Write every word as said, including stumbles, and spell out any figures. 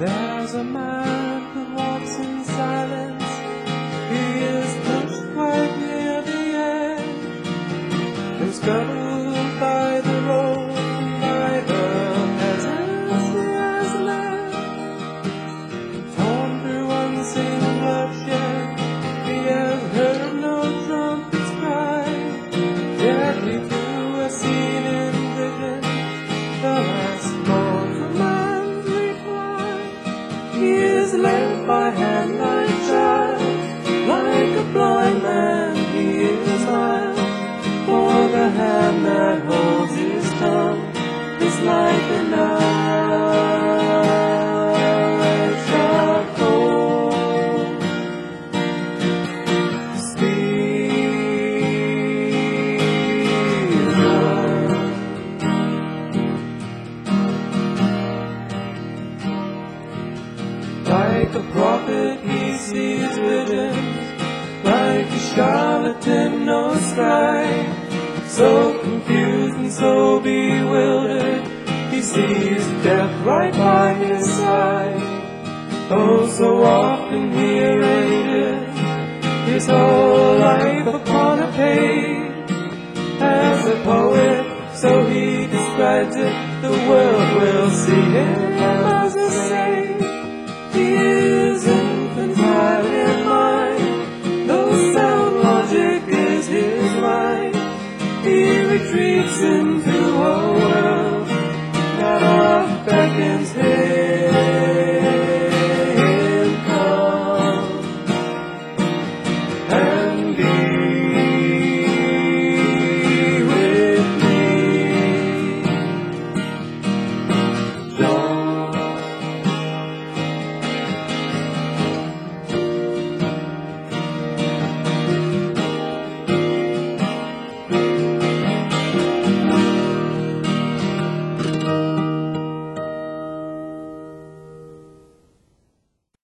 There's a man who walks in silence. He is pushed quite near the edge, and scuttled by the road and by the peasants he has led. Torn through unseen bloodshed, he has heard no trumpet's cry. Deadly through a scene in vision, the last more commands reply. He is led by hand like child, like a blind man he is mild. For the hand that holds his tongue is like a knife sharp cold. Stephen, like a prophet he sees visions, like a charlatan no scribe. So confused and so bewildered, he sees death right by his side. Oh, so often he arranges his whole life upon a page. As a poet, so he describes it, the world will see him